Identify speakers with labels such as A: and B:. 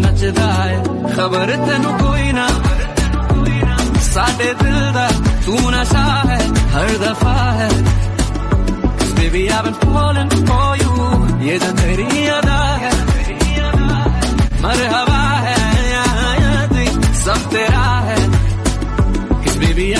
A: नचदा है खबर तेनू कोई ना साडे दिल दा तू नशा है हर दफा है Baby I've been falling for you ये जो तेरी